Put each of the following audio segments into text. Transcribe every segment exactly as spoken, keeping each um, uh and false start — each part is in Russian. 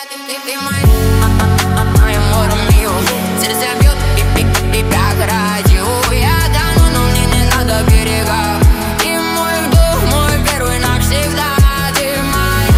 Ты мой amor mío. Сердце бьет как радио. Я тону, но мне не надо берега. Ты мой вдох, мой первый навсегда. Ты мой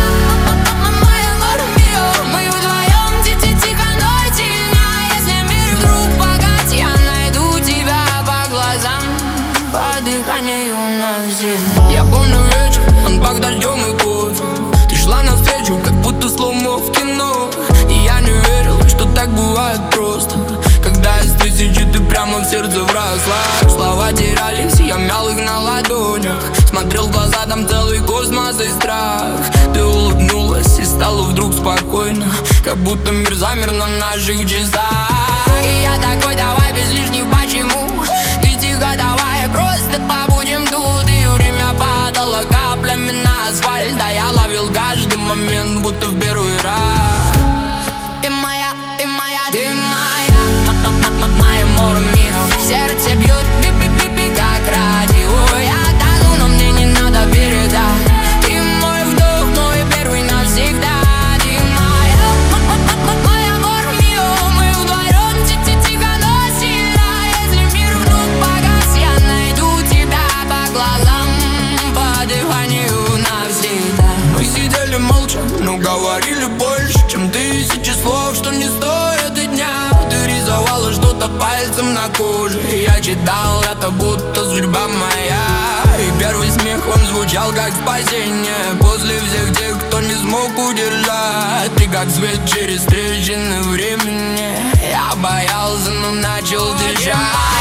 amor mío. Мы вдвоем тихо, но сильно. Если мир вдруг погас, я найду тебя по глазам, по дыханию навсегда. Я помню вечер, он под дождем и кофе. Ты шла навстречу, как будто слоумо в кино. И я не верил, что так бывает просто. Когда из тысячи ты прямо в сердце вросла. Слова терялись, я мял их на ладонях. Смотрел в глаза, там целый космос и страх. Ты улыбнулась и стало вдруг спокойно, как будто мир замер на наших часах. И я такой, давай без лишних почему. Ты тихо, давай просто побудем тут. И время падало каплями на асфальт, а я ловил каждый момент, будто в первый раз. Ты моя, ты моя, ты моя, my amor mío. Сердце бьет пи-пи-пи-пи как радио. Я тону, но мне не надо берега. Ты мой вдох, мой первый навсегда. Ты моя, my amor mío. Мы вдвоем тихо, но сильно. Если мир вдруг погас, я найду тебя по глазам, по дыханию навсегда. Мы сидели молча, но говорили больше, чем тысячи слов, что не стоит и дня. Ты рисовала что-то пальцем на коже, и я читал это, будто судьба моя. И первый смех, он звучал как спасение после всех тех, кто не смог удержать. Ты как свет через трещины времени. Я боялся, но начал дышать.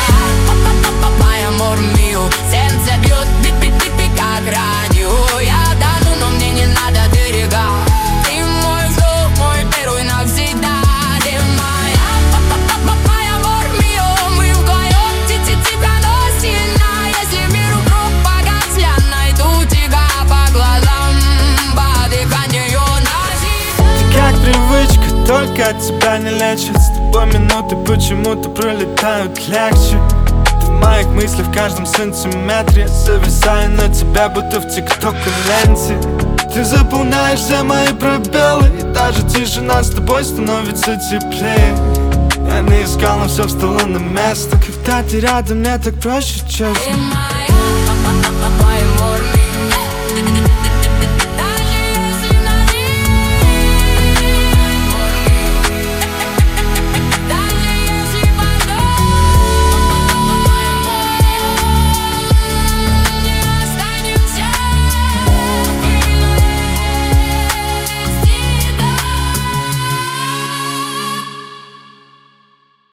My amor mío. Сердце бьет пи-пи-пи-пи как радио. Я тону, но мне не надо берега. Ты мой вдох, мой первый навсегда. Ты моя, my amor mío. Мы вдвоем тихо, но сильно. Если мир вдруг погас, я найду тебя по глазам, по дыханию навсегда. Ты как привычка, только от тебя не лечит. С тобой минуты почему-то пролетают легче. В моих мыслях в каждом сантиметре зависаю на тебя, будто в тикток и ленте. Ты заполняешь все мои пробелы, и даже тишина с тобой становится теплее. Я не искал, но все встало на место. Когда ты рядом, мне так проще, честно. Ты моя, my amor mío.